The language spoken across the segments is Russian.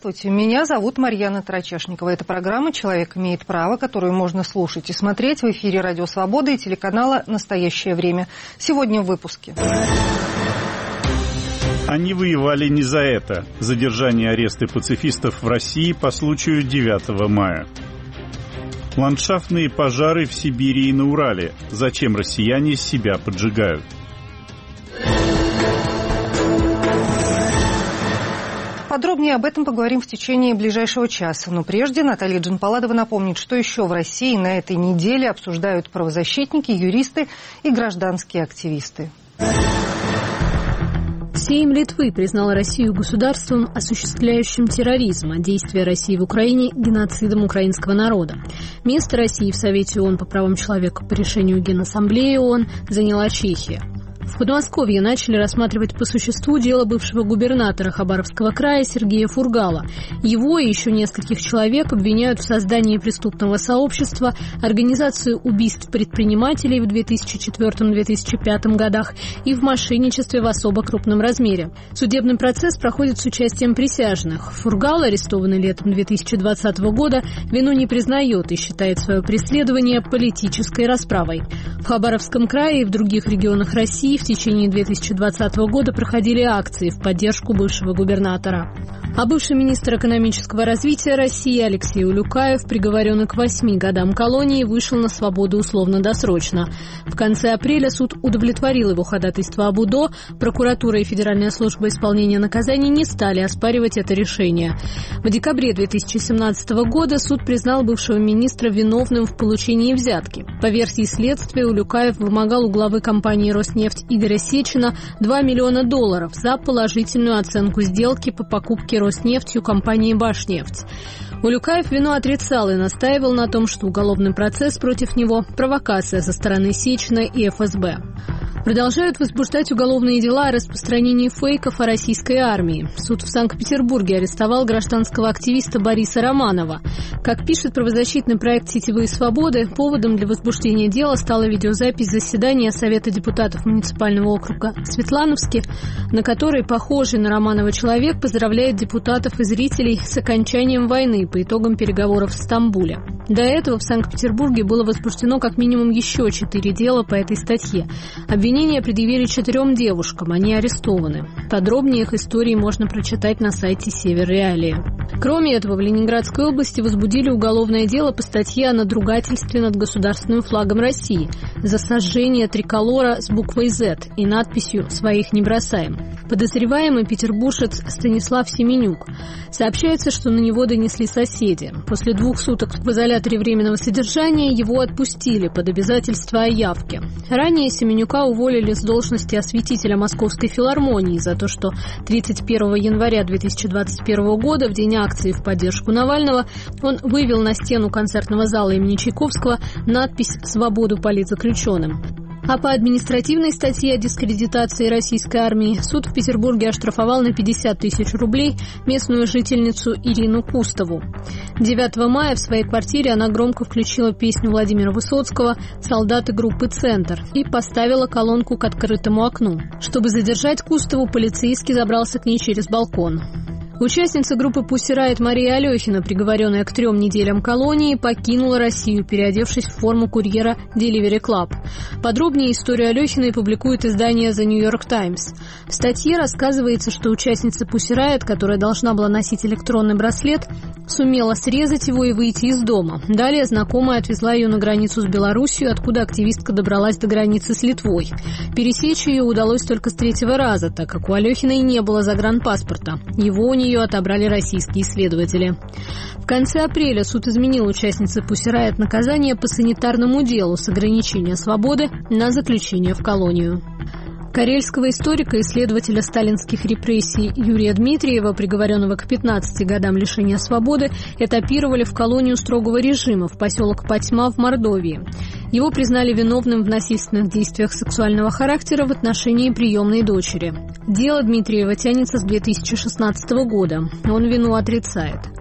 Здравствуйте, меня зовут Марьяна Тарачешникова. Это программа «Человек имеет право», которую можно слушать и смотреть в эфире «Радио Свобода» и телеканала «Настоящее время». Сегодня в выпуске. Они воевали не за это. Задержание и аресты пацифистов в России по случаю 9 мая. Ландшафтные пожары в Сибири и на Урале. Зачем россияне себя поджигают? Подробнее об этом поговорим в течение ближайшего часа. Но прежде Наталья Джанпаладова напомнит, что еще в России на этой неделе обсуждают правозащитники, юристы и гражданские активисты. Сейм Литвы признал Россию государством, осуществляющим терроризм, а действия России в Украине – геноцидом украинского народа. Место России в Совете ООН по правам человека по решению Генассамблеи ООН заняла Чехия. В Подмосковье начали рассматривать по существу дело бывшего губернатора Хабаровского края Сергея Фургала. Его и еще нескольких человек обвиняют в создании преступного сообщества, организации убийств предпринимателей в 2004-2005 годах и в мошенничестве в особо крупном размере. Судебный процесс проходит с участием присяжных. Фургал, арестованный летом 2020 года, вину не признает и считает свое преследование политической расправой. В Хабаровском крае и в других регионах России в течение 2020 года проходили акции в поддержку бывшего губернатора. А бывший министр экономического развития России Алексей Улюкаев, приговоренный к 8 годам колонии, вышел на свободу условно-досрочно. В конце апреля суд удовлетворил его ходатайство об УДО. Прокуратура и Федеральная служба исполнения наказаний не стали оспаривать это решение. В декабре 2017 года суд признал бывшего министра виновным в получении взятки. По версии следствия, Улюкаев вымогал у главы компании «Роснефть» Игоря Сечина $2 миллиона за положительную оценку сделки по покупке Роснефтью компании «Башнефть». Улюкаев вину отрицал и настаивал на том, что уголовный процесс против него – провокация со стороны Сечина и ФСБ. Продолжают возбуждать уголовные дела о распространении фейков о российской армии. Суд в Санкт-Петербурге арестовал гражданского активиста Бориса Романова. Как пишет правозащитный проект «Сетевые свободы», поводом для возбуждения дела стала видеозапись заседания Совета депутатов муниципального округа Светлановский, на которой похожий на Романова человек поздравляет депутатов и зрителей с окончанием войны по итогам переговоров в Стамбуле. До этого в Санкт-Петербурге было возбуждено как минимум еще 4 дела по этой статье. Обвинения предъявили 4 девушкам, они арестованы. Подробнее их истории можно прочитать на сайте Север Реалии. Кроме этого, в Ленинградской области возбудили уголовное дело по статье о надругательстве над государственным флагом России за сожжение триколора с буквой «З» и надписью «Своих не бросаем». Подозреваемый петербуржец Станислав Семенюк. Сообщается, что на него донесли соседи. После 2 суток в изоляторе временного содержания его отпустили под обязательство о явке. Ранее Семенюка уволили с должности осветителя Московской филармонии за то, что 31 января 2021 года, в день акции в поддержку Навального, он вывел на стену концертного зала имени Чайковского надпись «Свободу политзаключенным». А по административной статье о дискредитации российской армии суд в Петербурге оштрафовал на 50 тысяч рублей местную жительницу Ирину Кустову. 9 мая в своей квартире она громко включила песню Владимира Высоцкого «Солдаты группы «Центр» и поставила колонку к открытому окну. Чтобы задержать Кустову, полицейский забрался к ней через балкон. Участница группы Pussy Riot Мария Алехина, приговоренная к 3 неделям колонии, покинула Россию, переодевшись в форму курьера Delivery Club. Подробнее историю Алехиной публикует издание The New York Times. В статье рассказывается, что участница Pussy Riot, которая должна была носить электронный браслет, сумела срезать его и выйти из дома. Далее знакомая отвезла ее на границу с Белоруссией, откуда активистка добралась до границы с Литвой. Пересечь ее удалось только с 3-го раза, так как у Алехиной не было загранпаспорта. Его у нее отобрали российские следователи. В конце апреля суд изменил участнице Pussy Riot наказание по санитарному делу с ограничения свободы на заключение в колонию. Карельского историка и исследователя сталинских репрессий Юрия Дмитриева, приговоренного к 15 годам лишения свободы, этапировали в колонию строгого режима в поселок Патьма в Мордовии. Его признали виновным в насильственных действиях сексуального характера в отношении приемной дочери. Дело Дмитриева тянется с 2016 года. Он вину отрицает.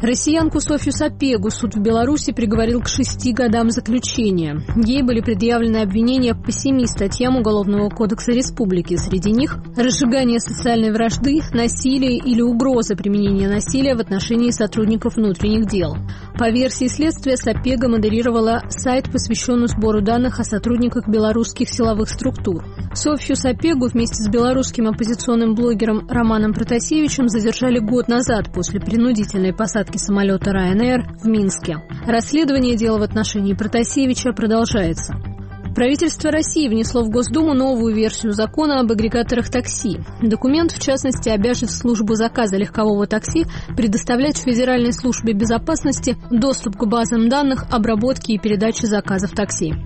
Россиянку Софью Сапегу суд в Беларуси приговорил к 6 годам заключения. Ей были предъявлены обвинения по 7 статьям Уголовного кодекса республики. Среди них разжигание социальной вражды, насилие или угроза применения насилия в отношении сотрудников внутренних дел. По версии следствия, Сапега модерировала сайт, посвященный сбору данных о сотрудниках белорусских силовых структур. Софью Сапегу вместе с белорусским оппозиционным блогером Романом Протасевичем задержали год назад после принудительной посадки самолета Ryanair в Минске. Расследование дела в отношении Протасевича продолжается. Правительство России внесло в Госдуму новую версию закона об агрегаторах такси. Документ, в частности, обяжет службу заказа легкового такси предоставлять Федеральной службе безопасности доступ к базам данных обработки и передачи заказов такси.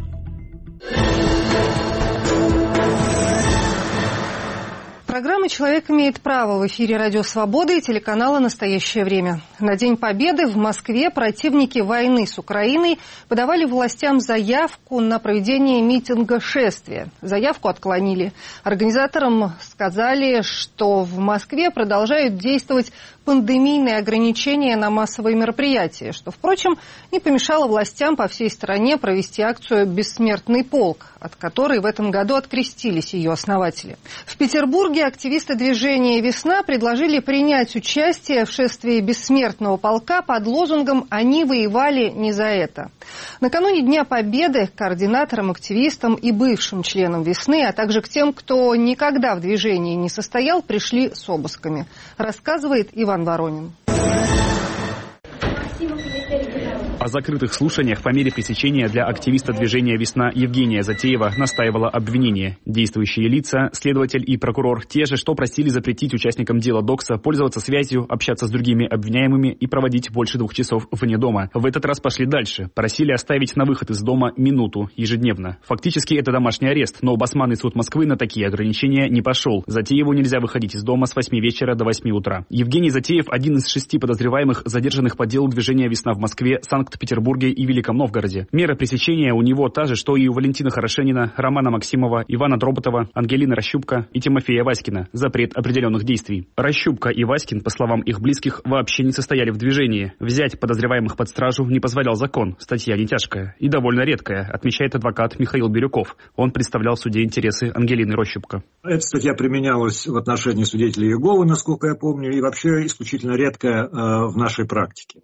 Программа «Человек имеет право» в эфире «Радио Свобода» и телеканала «Настоящее время». На День Победы в Москве противники войны с Украиной подавали властям заявку на проведение митинга-шествия. Заявку отклонили. Организаторам сказали, что в Москве продолжают действовать пандемийные ограничения на массовые мероприятия, что, впрочем, не помешало властям по всей стране провести акцию «Бессмертный полк», от которой в этом году открестились ее основатели. В Петербурге активисты движения «Весна» предложили принять участие в шествии Бессмертного полка под лозунгом «Они воевали не за это». Накануне Дня Победы координаторам, активистам и бывшим членам «Весны», а также к тем, кто никогда в движении не состоял, пришли с обысками. Рассказывает Иван Воронин. О закрытых слушаниях по мере пресечения для активиста движения «Весна» Евгения Затеева настаивало обвинение. Действующие лица, следователь и прокурор, те же, что просили запретить участникам дела Докса пользоваться связью, общаться с другими обвиняемыми и проводить больше 2 часов вне дома. В этот раз пошли дальше. Просили оставить на выход из дома минуту ежедневно. Фактически это домашний арест, но Басманный суд Москвы на такие ограничения не пошел. Затееву нельзя выходить из дома с 8 вечера до 8 утра. Евгений Затеев – один из 6 подозреваемых, задержанных по делу движения «Весна» в Москве, Санкт-Петербурге и Великом Новгороде. Мера пресечения у него та же, что и у Валентина Хорошенина, Романа Максимова, Ивана Дроботова, Ангелины Рощупко и Тимофея Васькина. Запрет определенных действий. Рощупко и Васькин, по словам их близких, вообще не состояли в движении. Взять подозреваемых под стражу не позволял закон. Статья не тяжкая и довольно редкая, отмечает адвокат Михаил Бирюков. Он представлял в суде интересы Ангелины Рощупко. Эта статья применялась в отношении свидетелей Иеговы, насколько я помню, и вообще исключительно редкая в нашей практике.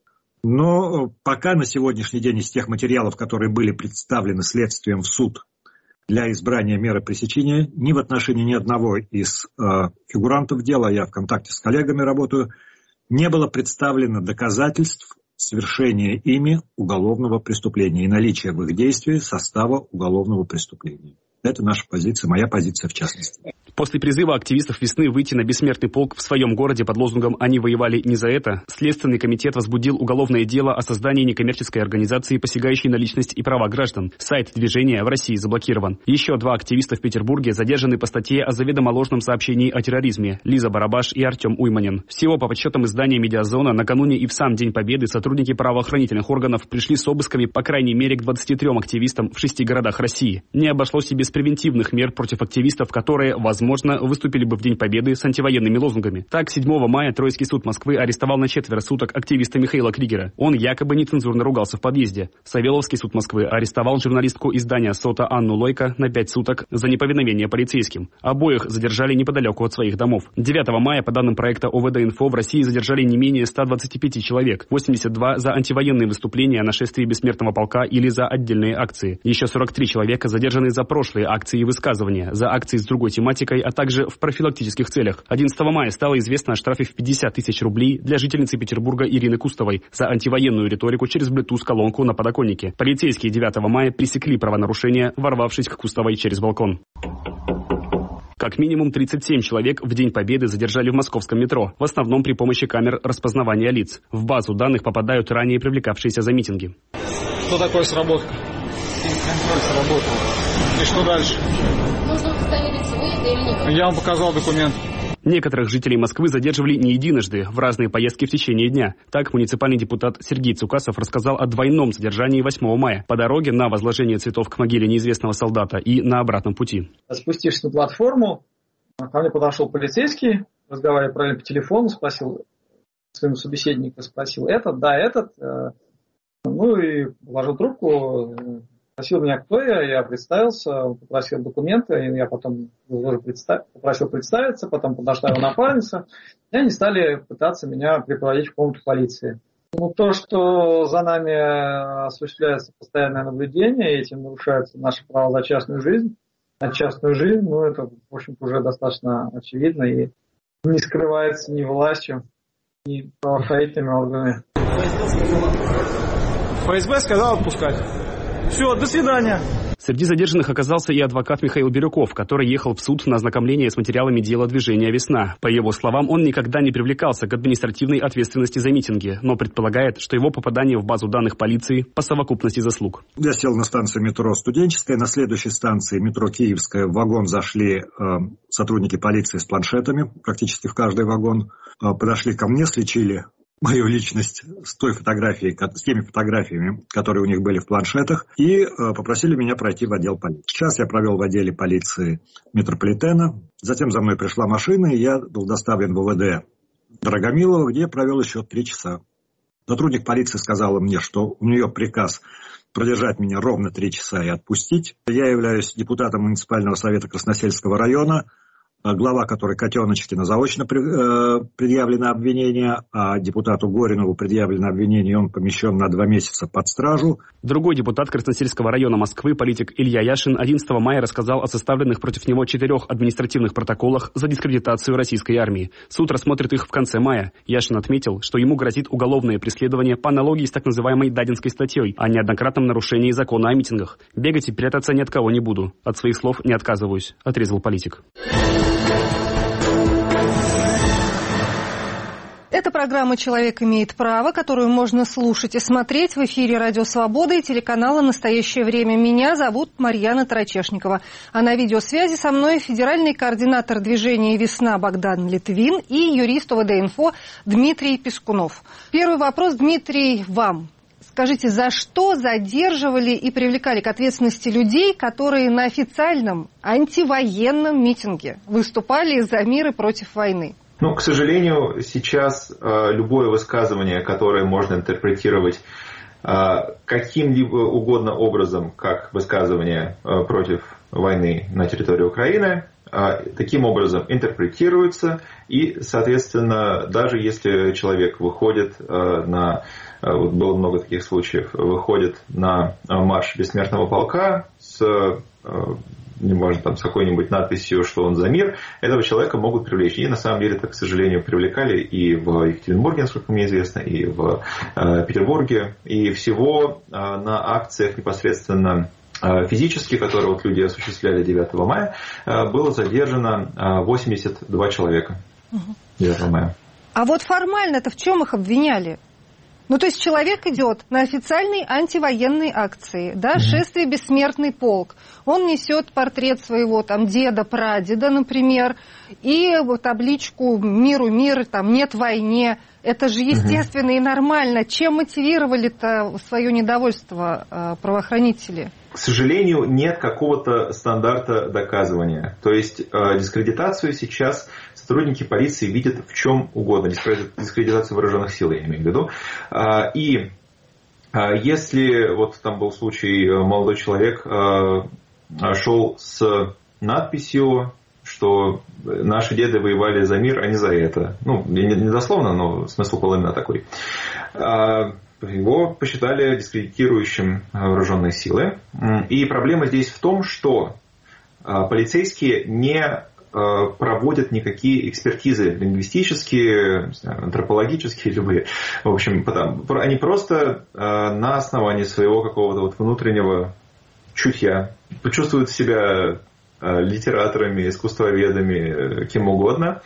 Но пока на сегодняшний день из тех материалов, которые были представлены следствием в суд для избрания меры пресечения, ни в отношении ни одного из фигурантов дела, я в контакте с коллегами работаю, не было представлено доказательств совершения ими уголовного преступления и наличия в их действии состава уголовного преступления. Это наша позиция, моя позиция в частности. После призыва активистов «Весны» выйти на бессмертный полк в своем городе под лозунгом «Они воевали не за это», Следственный комитет возбудил уголовное дело о создании некоммерческой организации, посягающей на личность и права граждан. Сайт движения в России заблокирован. Еще 2 активиста в Петербурге задержаны по статье о заведомо ложном сообщении о терроризме – Лиза Барабаш и Артем Уйманин. Всего, по подсчетам издания «Медиазона», накануне и в сам День Победы сотрудники правоохранительных органов пришли с обысками по крайней мере к 23 активистам в 6 городах России. Не обошлось и без превентивных мер против активистов, которые, возможно, выступили бы в День Победы с антивоенными лозунгами. Так, 7 мая Троицкий суд Москвы арестовал на 4 суток активиста Михаила Кригера. Он якобы нецензурно ругался в подъезде. Савеловский суд Москвы арестовал журналистку издания «Сота» Анну Лойко на 5 суток за неповиновение полицейским. Обоих задержали неподалеку от своих домов. 9 мая, по данным проекта ОВД-Инфо, в России задержали не менее 125 человек. 82 за антивоенные выступления на шествии Бессмертного полка или за отдельные акции. Еще 43 человека задержаны за прошлые акции и высказывания, за акции с другой тематикой, а также в профилактических целях. 11 мая стало известно о штрафе в 50 тысяч рублей для жительницы Петербурга Ирины Кустовой за антивоенную риторику через Bluetooth-колонку на подоконнике. Полицейские 9 мая пресекли правонарушение, ворвавшись к Кустовой через балкон. Как минимум 37 человек в День Победы задержали в московском метро, в основном при помощи камер распознавания лиц. В базу данных попадают ранее привлекавшиеся за митинги. Что такое сработка? Контроль сработал. И что дальше? Нужно удостоверить, вы это или нет. Я вам показал документ. Некоторых жителей Москвы задерживали не единожды в разные поездки в течение дня. Так, муниципальный депутат Сергей Цукасов рассказал о двойном задержании 8 мая по дороге на возложение цветов к могиле неизвестного солдата и на обратном пути. Спустившись на платформу, ко мне подошел полицейский, разговаривая по телефону, спросил, своему собеседнику спросил: этот? Да, этот. Ну и положил трубку, спросил меня, кто я представился, он попросил документы, я потом попросил представиться, потом подошла его напарница, и они стали пытаться меня припроводить в комнату полиции. Ну, то, что за нами осуществляется постоянное наблюдение, и этим нарушается наше право за частную жизнь, на частную жизнь, ну, это, в общем-то, уже достаточно очевидно и не скрывается ни властью, ни правоохранительными органами. ФСБ сказал отпускать. Все, до свидания. Среди задержанных оказался и адвокат Михаил Бирюков, который ехал в суд на ознакомление с материалами дела движения «Весна». По его словам, он никогда не привлекался к административной ответственности за митинги, но предполагает, что его попадание в базу данных полиции по совокупности заслуг. Я сел на станции метро «Студенческая». На следующей станции метро «Киевская» в вагон зашли сотрудники полиции с планшетами, практически в каждый вагон. Подошли ко мне, сличили мою личность с теми фотографиями, которые у них были в планшетах, и попросили меня пройти в отдел полиции. Сейчас я провел в отделе полиции метрополитена, затем за мной пришла машина, и я был доставлен в УВД Драгомилова, где провел еще 3 часа. Сотрудник полиции сказала мне, что у нее приказ продержать меня ровно 3 часа и отпустить. Я являюсь депутатом муниципального совета Красносельского района, глава которой Котеночкина заочно предъявлено обвинение, а депутату Горинову предъявлено обвинение, и он помещен на 2 месяца под стражу. Другой депутат Красносельского района Москвы, политик Илья Яшин, 11 мая рассказал о составленных против него 4 административных протоколах за дискредитацию российской армии. Суд рассмотрит их в конце мая. Яшин отметил, что ему грозит уголовное преследование по аналогии с так называемой Дадинской статьей о неоднократном нарушении закона о митингах. Бегать и прятаться ни от кого не буду. От своих слов не отказываюсь, отрезал политик. Это программа «Человек имеет право», которую можно слушать и смотреть в эфире «Радио Свобода» и телеканала «Настоящее время». Меня зовут Марьяна Тарачешникова. А на видеосвязи со мной федеральный координатор движения «Весна» Богдан Литвин и юрист ОВД-Инфо Дмитрий Пискунов. Первый вопрос, Дмитрий, вам. Скажите, за что задерживали и привлекали к ответственности людей, которые на официальном антивоенном митинге выступали за мир и против войны? К сожалению, сейчас любое высказывание, которое можно интерпретировать каким-либо угодно образом, как высказывание против войны на территории Украины, таким образом интерпретируется. И, соответственно, даже если человек выходит было много таких случаев, выходит на марш Бессмертного полка с какой-нибудь надписью, что он за мир, этого человека могут привлечь. И на самом деле это, к сожалению, привлекали и в Екатеринбурге, насколько мне известно, и в Петербурге. И всего на акциях непосредственно физически, которые люди осуществляли 9 мая, было задержано 82 человека 9 мая. А вот формально-то в чем их обвиняли? То есть человек идет на официальной антивоенной акции, шествие «Бессмертный полк». Он несет портрет своего деда, прадеда, например, и табличку «Миру мир», «Нет войне». Это же естественно и нормально. Чем мотивировали-то свое недовольство правоохранители? К сожалению, нет какого-то стандарта доказывания. То есть дискредитацию сейчас сотрудники полиции видят в чем угодно. Дискредитацию вооруженных сил, я имею в виду. И если там был случай, молодой человек шел с надписью, что наши деды воевали за мир, а не за это. Не дословно, но смысл был именно такой. Его посчитали дискредитирующим вооруженные силы. И проблема здесь в том, что полицейские не проводят никакие экспертизы лингвистические, антропологические, любые. В общем, они просто на основании своего какого-то внутреннего чутья чувствуют себя литераторами, искусствоведами, кем угодно,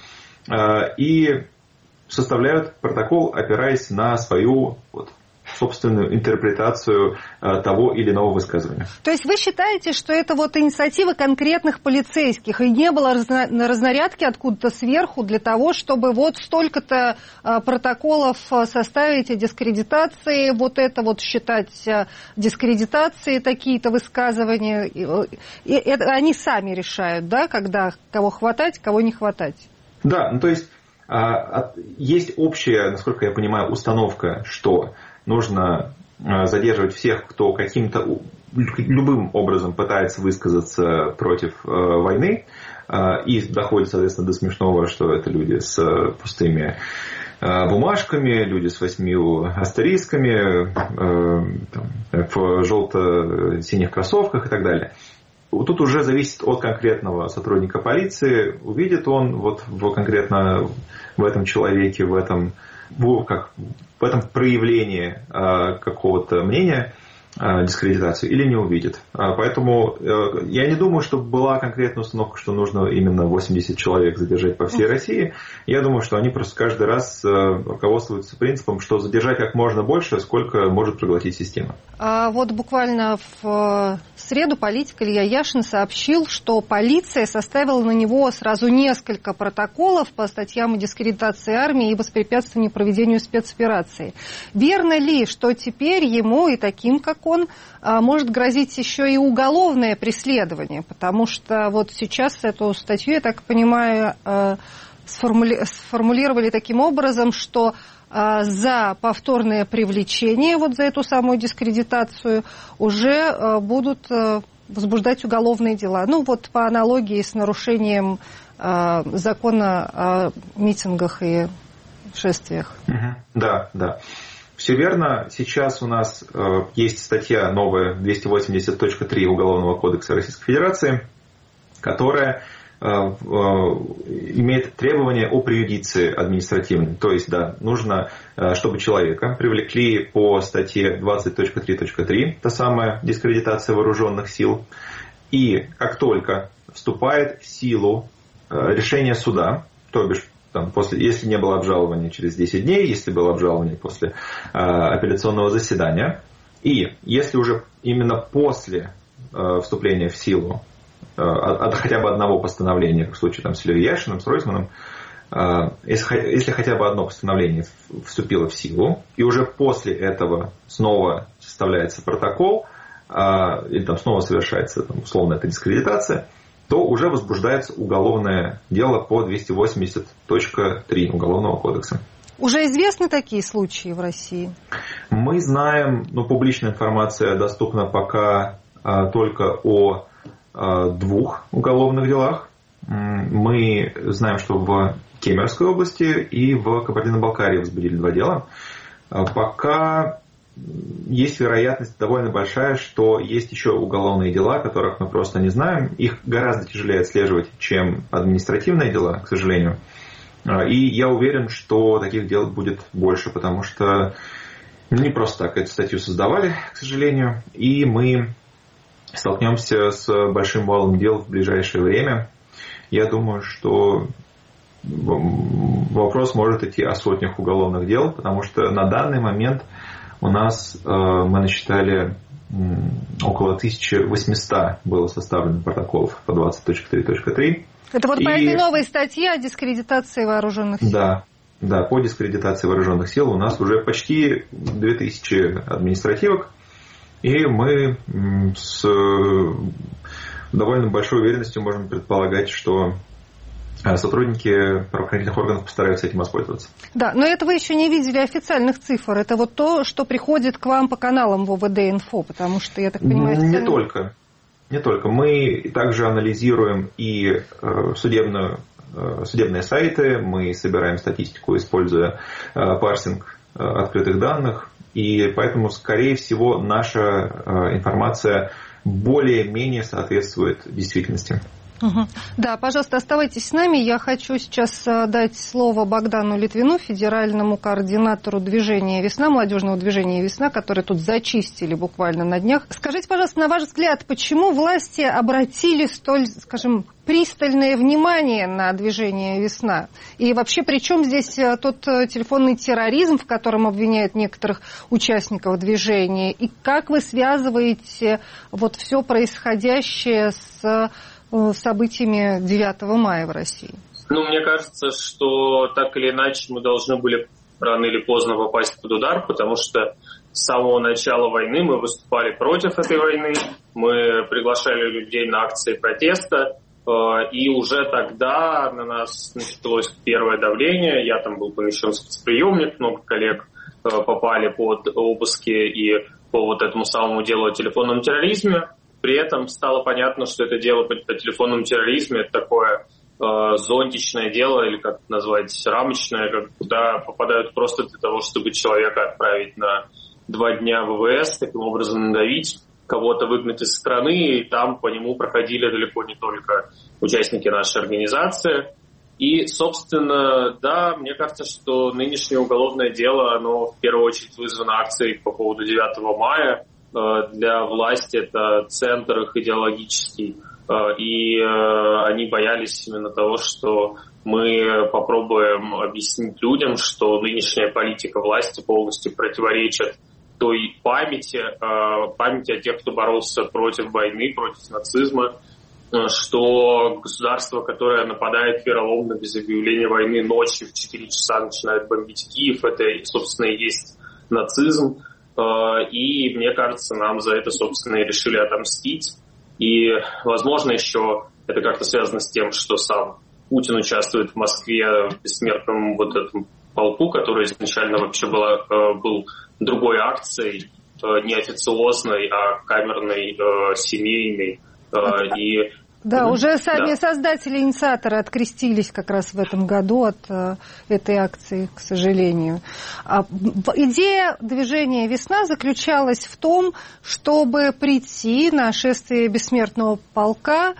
и составляют протокол, опираясь на свою собственную интерпретацию того или иного высказывания. То есть вы считаете, что это инициатива конкретных полицейских, и не было разнарядки откуда-то сверху для того, чтобы столько-то протоколов составить о дискредитации, это считать дискредитацией, такие-то высказывания, и это они сами решают, когда кого хватать, кого не хватать? Да, то есть Есть общая, насколько я понимаю, установка, что нужно задерживать всех, кто каким-то любым образом пытается высказаться против войны, и доходит, соответственно, до смешного, что это люди с пустыми бумажками, люди с 8 астерисками, в желто-синих кроссовках и так далее. Тут уже зависит от конкретного сотрудника полиции, увидит он конкретно в этом человеке, в этом проявлении какого-то мнения дискредитацию или не увидит. Поэтому я не думаю, что была конкретная установка, что нужно именно 80 человек задержать по всей России. Я думаю, что они просто каждый раз руководствуются принципом, что задержать как можно больше, сколько может проглотить система. Вот буквально в среду политик Илья Яшин сообщил, что полиция составила на него сразу несколько протоколов по статьям о дискредитации армии и воспрепятствовании проведению спецоперации. Верно ли, что теперь ему и таким, как он, может грозить еще и уголовное преследование? Потому что вот сейчас эту статью, я так понимаю, сформулировали таким образом, что за повторное привлечение, вот за эту самую дискредитацию, уже будут возбуждать уголовные дела. Ну вот по аналогии с нарушением закона о митингах и шествиях. Да. Все верно. Сейчас у нас есть статья новая 280.3 Уголовного кодекса Российской Федерации, которая имеет требования о преюдиции административной. То есть, да, нужно, чтобы человека привлекли по статье 20.3.3, та самая дискредитация вооруженных сил, и как только вступает в силу решение суда, то бишь, если не было обжалования через 10 дней, если было обжалование после апелляционного заседания, и если уже именно после вступления в силу от хотя бы одного постановления, как в случае с Ильей Яшиным, с Ройзманом, если хотя бы одно постановление вступило в силу, и уже после этого снова составляется протокол, или снова совершается условно эта дискредитация, то уже возбуждается уголовное дело по 280.3 Уголовного кодекса. Уже известны такие случаи в России? Мы знаем, публичная информация доступна пока только о 2 уголовных делах. Мы знаем, что в Кемеровской области и в Кабардино-Балкарии возбудили 2 дела. Пока есть вероятность довольно большая, что есть еще уголовные дела, о которых мы просто не знаем. Их гораздо тяжелее отслеживать, чем административные дела, к сожалению. И я уверен, что таких дел будет больше, потому что не просто так эту статью создавали, к сожалению. И мы столкнемся с большим валом дел в ближайшее время. Я думаю, что вопрос может идти о сотнях уголовных дел, потому что на данный момент у нас, мы насчитали, около 1800 было составлено протоколов по 20.3.3. Это вот по этой новой статье о дискредитации вооруженных сил? Да, по дискредитации вооруженных сил у нас уже почти 2000 административок, и мы с довольно большой уверенностью можем предполагать, что сотрудники правоохранительных органов постараются этим воспользоваться. Да, но это вы еще не видели официальных цифр. Это вот то, что приходит к вам по каналам ВВД-инфо, потому что, я так понимаю... Не только. Мы также анализируем и судебные сайты, мы собираем статистику, используя парсинг открытых данных, и поэтому, скорее всего, наша информация более-менее соответствует действительности. Да, пожалуйста, оставайтесь с нами. Я хочу сейчас дать слово Богдану Литвину, федеральному координатору движения «Весна», молодежного движения «Весна», который тут зачистили буквально на днях. Скажите, пожалуйста, на ваш взгляд, почему власти обратили столь, скажем, пристальное внимание на движение «Весна»? И вообще, при чем здесь тот телефонный терроризм, в котором обвиняют некоторых участников движения? И как вы связываете вот все происходящее с событиями 9 мая в России? Мне кажется, что так или иначе мы должны были рано или поздно попасть под удар, потому что с самого начала войны мы выступали против этой войны, мы приглашали людей на акции протеста, И уже тогда на нас началось первое давление. Я там был помещен в спецприемник, много коллег попали под обыски и по вот этому самому делу о телефонном терроризме. При этом стало понятно, что это дело о телефонном терроризме, это такое зонтичное дело, или как это назвать, рамочное, куда попадают просто для того, чтобы человека отправить на 2 дня в ВВС, таким образом надавить, кого-то выгнать из страны, и там по нему проходили далеко не только участники нашей организации. И, собственно, да, мне кажется, что нынешнее уголовное дело, оно в первую очередь вызвано акцией по поводу 9 мая. Для власти это центр их идеологический. И они боялись именно того, что мы попробуем объяснить людям, что нынешняя политика власти полностью противоречит той памяти о тех, кто боролся против войны, против нацизма, что государство, которое нападает вероломно без объявления войны ночью в 4 часа начинает бомбить Киев, это, собственно, и есть нацизм. И, мне кажется, нам за это, собственно, и решили отомстить. И, возможно, еще это как-то связано с тем, что сам Путин участвует в Москве в бессмертном вот этом полку, который изначально вообще был другой акцией, не официозной, а камерной, семейной. Уже сами создатели, инициаторы открестились как раз в этом году от этой акции, к сожалению. Идея движения «Весна» заключалась в том, чтобы прийти на шествие бессмертного полка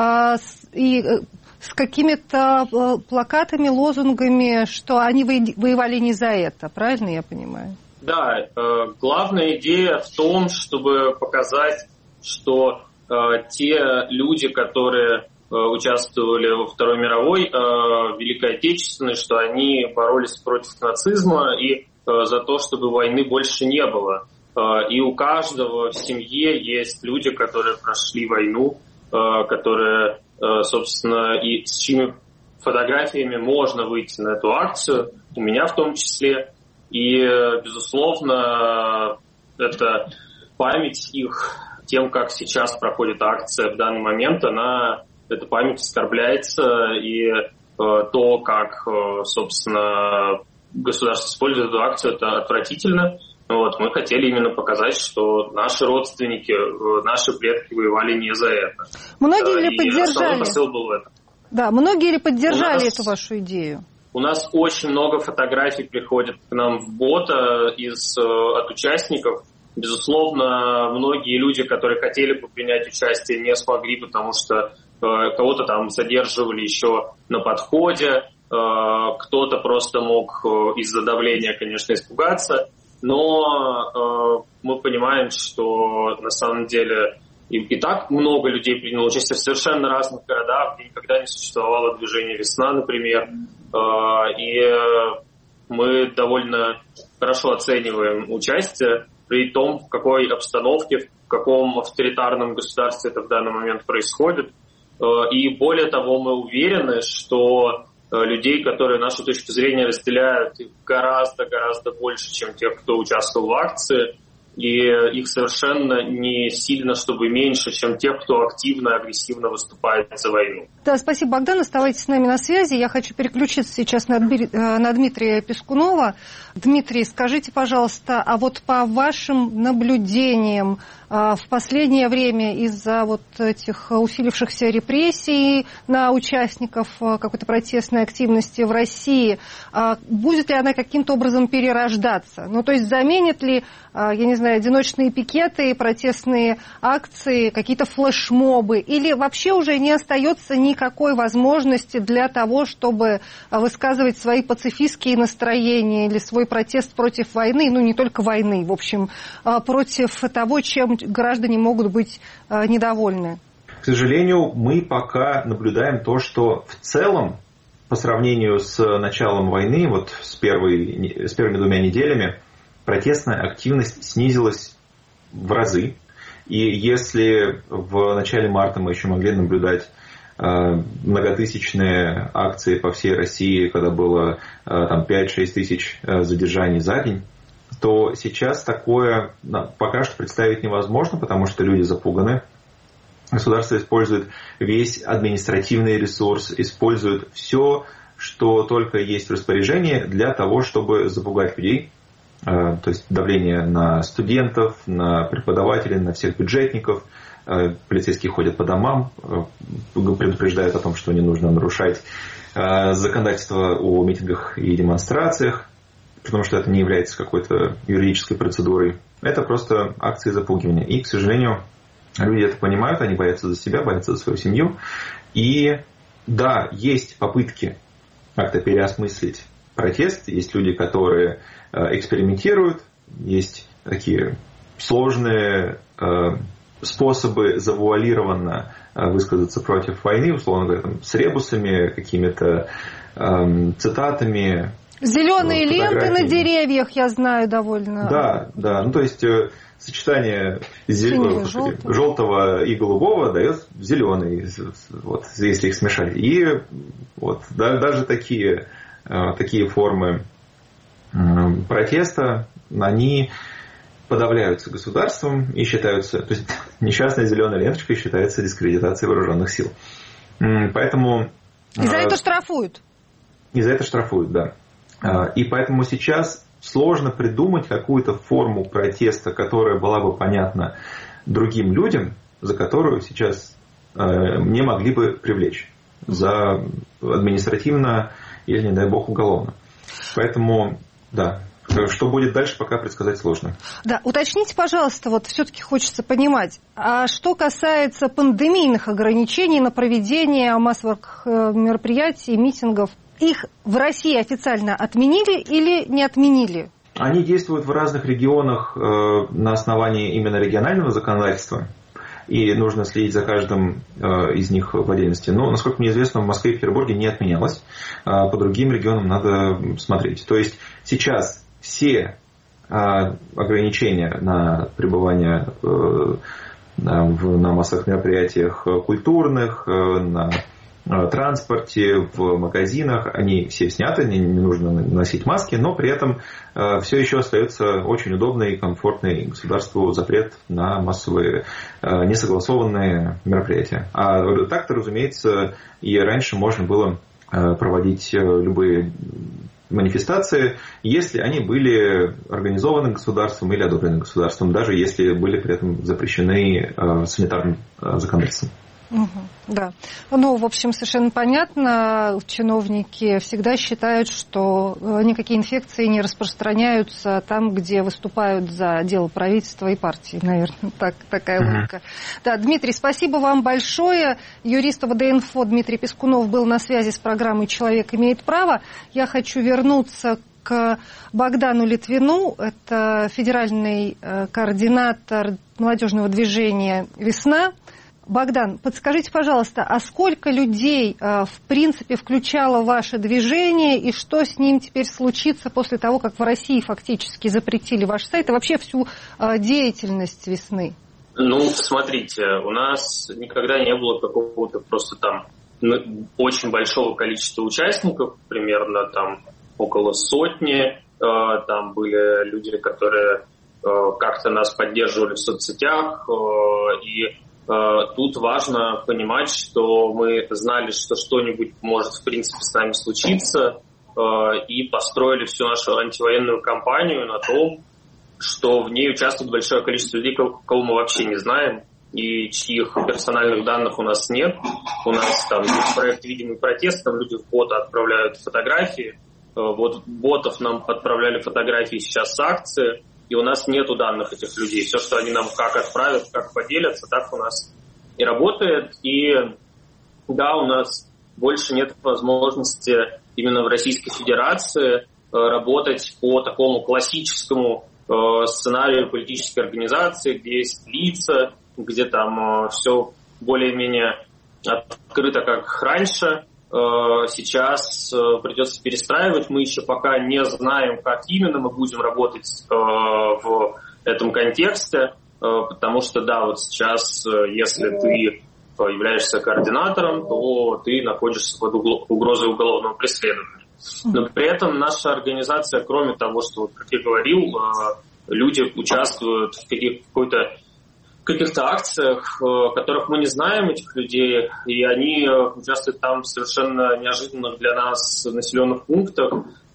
и с какими-то плакатами, лозунгами, что они воевали не за это. Правильно я понимаю? Да, главная идея в том, чтобы показать, что те люди, которые участвовали во Второй мировой, Великой Отечественной, что они боролись против нацизма и за то, чтобы войны больше не было. И у каждого в семье есть люди, которые прошли войну, которые, собственно, и с чьими фотографиями можно выйти на эту акцию, у меня в том числе. И, безусловно, это память их тем, как сейчас проходит акция в данный момент, эта память оскорбляется, и то, как, собственно, государство использует эту акцию, это отвратительно. Мы хотели именно показать, что наши родственники, наши предки воевали не за это. Многие ли поддержали? Основной посыл был в этом. Да, многие ли поддержали эту вашу идею? У нас очень много фотографий приходит к нам в бот от участников. Безусловно, многие люди, которые хотели бы принять участие, не смогли, потому что кого-то там задерживали еще на подходе, кто-то просто мог из-за давления, конечно, испугаться. Но мы понимаем, что на самом деле и так много людей приняло участие в совершенно разных городах, где никогда не существовало движение «Весна», например. И мы довольно хорошо оцениваем участие, при том, в какой обстановке, в каком авторитарном государстве это в данный момент происходит. И более того, мы уверены, что людей, которые нашу точку зрения разделяют, гораздо больше, чем тех, кто участвовал в акции. И их совершенно не сильно, чтобы меньше, чем тех, кто активно, агрессивно выступает за войну. Да, спасибо, Богдан. Оставайтесь с нами на связи. Я хочу переключиться сейчас на Дмитрия Пискунова. Дмитрий, скажите, пожалуйста, а вот по вашим наблюдениям в последнее время из-за вот этих усилившихся репрессий на участников какой-то протестной активности в России, будет ли она каким-то образом перерождаться? То есть заменит ли, я не знаю, одиночные пикеты, протестные акции, какие-то флешмобы, или вообще уже не остается никакой возможности для того, чтобы высказывать свои пацифистские настроения или свой протест против войны, не только войны, в общем, против того, чем граждане могут быть недовольны? К сожалению, мы пока наблюдаем то, что в целом, по сравнению с началом войны, с первыми 2 неделями, протестная активность снизилась в разы. И если в начале марта мы еще могли наблюдать многотысячные акции по всей России, когда было 5-6 тысяч задержаний за день, то сейчас такое пока что представить невозможно, потому что люди запуганы. Государство использует весь административный ресурс, использует все, что только есть в распоряжении для того, чтобы запугать людей. То есть давление на студентов, на преподавателей, на всех бюджетников. Полицейские ходят по домам, предупреждают о том, что не нужно нарушать законодательство о митингах и демонстрациях, потому что это не является какой-то юридической процедурой. Это просто акции запугивания. И, к сожалению, люди это понимают, они боятся за себя, боятся за свою семью. И да, есть попытки как-то переосмыслить протест, есть люди, которые экспериментируют, есть такие сложные способы завуалированно высказаться против войны, условно говоря, там, с ребусами, какими-то цитатами. Зеленые ленты на деревьях, я знаю, довольно. Да. Ну, то есть сочетание желтого и голубого дает зеленый, вот, если их смешать. И вот, даже такие формы протеста, они подавляются государством и считаются, то есть несчастная зеленая ленточка считается дискредитацией вооруженных сил. Поэтому... И за это штрафуют? И за это штрафуют, да. И поэтому сейчас сложно придумать какую-то форму протеста, которая была бы понятна другим людям, за которую сейчас не могли бы привлечь за административно или, не дай бог, уголовно. Поэтому, да, что будет дальше, пока предсказать сложно. Да, уточните, пожалуйста, вот все-таки хочется понимать, а что касается пандемийных ограничений на проведение массовых мероприятий, митингов, их в России официально отменили или не отменили? Они действуют в разных регионах на основании именно регионального законодательства. И нужно следить за каждым из них в отдельности. Но, насколько мне известно, в Москве и Петербурге не отменялось. По другим регионам надо смотреть. То есть сейчас все ограничения на пребывание на массовых мероприятиях культурных, на транспорте, в магазинах, они все сняты, не нужно носить маски, но при этом все еще остается очень удобный и комфортный государству запрет на массовые несогласованные мероприятия. А так-то, разумеется, и раньше можно было проводить любые манифестации, если они были организованы государством или одобрены государством, даже если были при этом запрещены санитарным законодательством. Да. Ну, в общем, совершенно понятно. Чиновники всегда считают, что никакие инфекции не распространяются там, где выступают за дело правительства и партии. Наверное, такая логика. Да, Дмитрий, спасибо вам большое. Юрист ОВД-Инфо Дмитрий Пискунов был на связи с программой «Человек имеет право». Я хочу вернуться к Богдану Литвину. Это федеральный координатор молодежного движения «Весна». Богдан, подскажите, пожалуйста, а сколько людей, в принципе, включало ваше движение, и что с ним теперь случится после того, как в России фактически запретили ваш сайт и вообще всю деятельность «Весны»? Ну, смотрите, у нас никогда не было какого-то просто там очень большого количества участников, примерно там около сотни. Там были люди, которые как-то нас поддерживали в соцсетях, и тут важно понимать, что мы знали, что что-нибудь может, в принципе, с нами случиться, и построили всю нашу антивоенную кампанию на том, что в ней участвует большое количество людей, кого мы вообще не знаем, и чьих персональных данных у нас нет. У нас там есть проект «Видимый протест», там люди в боты отправляют фотографии. Вот ботов нам отправляли фотографии сейчас с акции, и у нас нету данных этих людей. Все, что они нам как отправят, как поделятся, так у нас и работает. И да, у нас больше нет возможности именно в Российской Федерации работать по такому классическому сценарию политической организации, где есть лица, где там все более-менее открыто, как раньше. Сейчас придется перестраивать. Мы еще пока не знаем, как именно мы будем работать в этом контексте, потому что, да, вот сейчас, если ты являешься координатором, то ты находишься под угрозой уголовного преследования. Но при этом наша организация, кроме того, что, как я говорил, люди участвуют в какой-то каких-то акциях, которых мы не знаем, этих людей, и они участвуют там в совершенно неожиданных для нас населенных пунктах.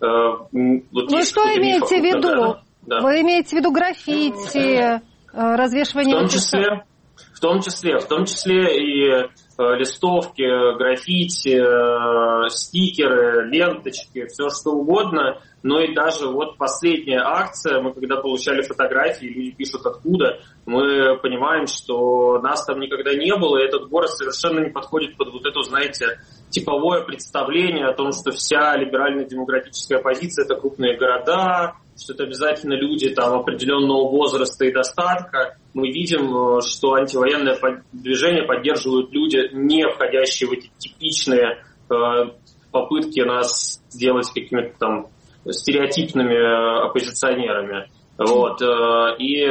Вы что имеете в виду? Да. Вы имеете в виду граффити, развешивание... В том числе и листовки, граффити, стикеры, ленточки, все что угодно. Но и даже вот последняя акция, мы когда получали фотографии, люди пишут откуда, мы понимаем, что нас там никогда не было, и этот город совершенно не подходит под вот это, знаете, типовое представление о том, что вся либерально-демократическая оппозиция – это крупные города, что это обязательно люди там определенного возраста и достатка. Мы видим, что антивоенное движение поддерживают люди, не входящие в эти типичные попытки нас сделать какими-то там стереотипными оппозиционерами. Вот. И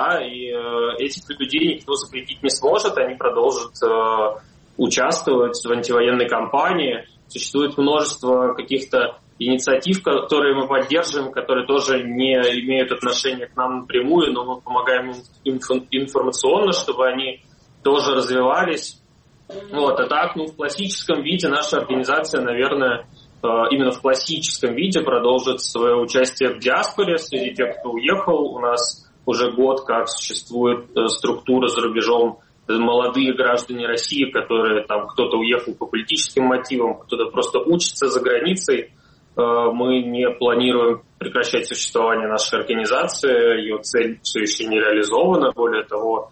этих людей никто запретить не сможет, они продолжат участвовать в антивоенной кампании. Существует множество каких-то инициатив, которые мы поддерживаем, которые тоже не имеют отношения к нам напрямую, но мы помогаем им информационно, чтобы они тоже развивались. Вот. А так, в классическом виде наша организация, наверное, именно в классическом виде продолжит свое участие в диаспоре среди тех, кто уехал. У нас уже год как существует структура за рубежом, молодые граждане России, которые там кто-то уехал по политическим мотивам, кто-то просто учится за границей. Мы не планируем прекращать существование нашей организации, ее цель все еще не реализована. Более того,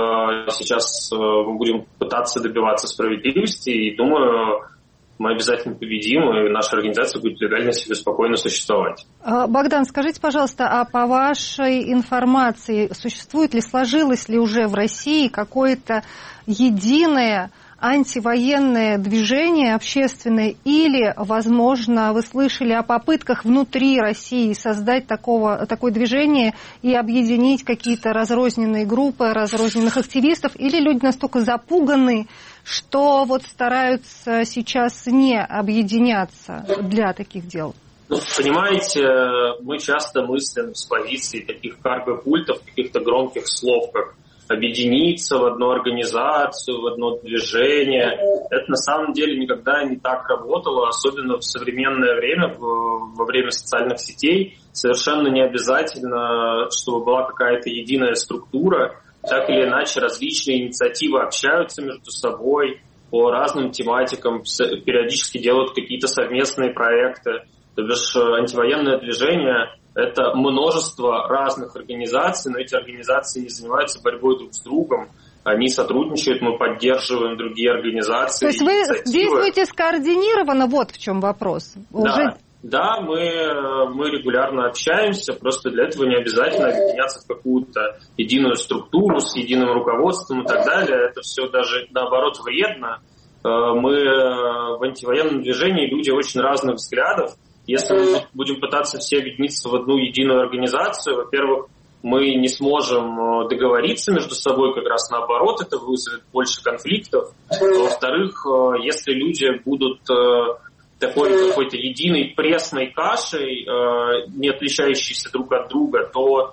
сейчас мы будем пытаться добиваться справедливости, и думаю, мы обязательно победим, и наша организация будет легально себе спокойно существовать. Богдан, скажите, пожалуйста, а по вашей информации, существует ли, сложилось ли уже в России какое-то единое антивоенное движение общественное, или, возможно, вы слышали о попытках внутри России создать такое движение и объединить какие-то разрозненные группы, разрозненных активистов, или люди настолько запуганы, что вот стараются сейчас не объединяться для таких дел? Понимаете, мы часто мыслим с позиции таких карго-культов, каких-то громких слов, как объединиться в одну организацию, в одно движение. Это на самом деле никогда не так работало, особенно в современное время, во время социальных сетей. Совершенно не обязательно, чтобы была какая-то единая структура. Так или иначе, различные инициативы общаются между собой по разным тематикам, периодически делают какие-то совместные проекты. То бишь антивоенное движение – это множество разных организаций, но эти организации не занимаются борьбой друг с другом. Они сотрудничают, мы поддерживаем другие организации. То есть вы действуете скоординированно, вот в чем вопрос. Да, мы регулярно общаемся, просто для этого не обязательно объединяться в какую-то единую структуру с единым руководством и так далее. Это все даже наоборот вредно. Мы в антивоенном движении люди очень разных взглядов. Если мы будем пытаться все объединиться в одну единую организацию, во-первых, мы не сможем договориться между собой, как раз наоборот, это вызовет больше конфликтов. Во-вторых, если люди будут такой какой-то единой пресной кашей, не отличающейся друг от друга, то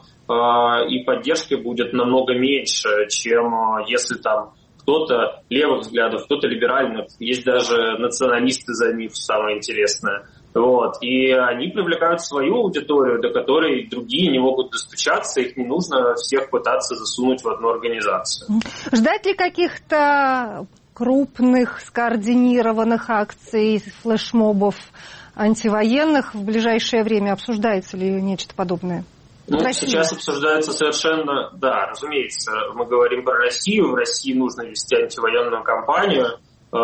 и поддержки будет намного меньше, чем если там кто-то левых взглядов, кто-то либеральных, есть даже националисты за них, самое интересное. Вот. И они привлекают свою аудиторию, до которой другие не могут достучаться, их не нужно всех пытаться засунуть в одну организацию. Ждать ли каких-то крупных, скоординированных акций, флешмобов антивоенных в ближайшее время? Обсуждается ли нечто подобное? Сейчас обсуждается совершенно, да, разумеется, мы говорим про Россию, в России нужно вести антивоенную кампанию.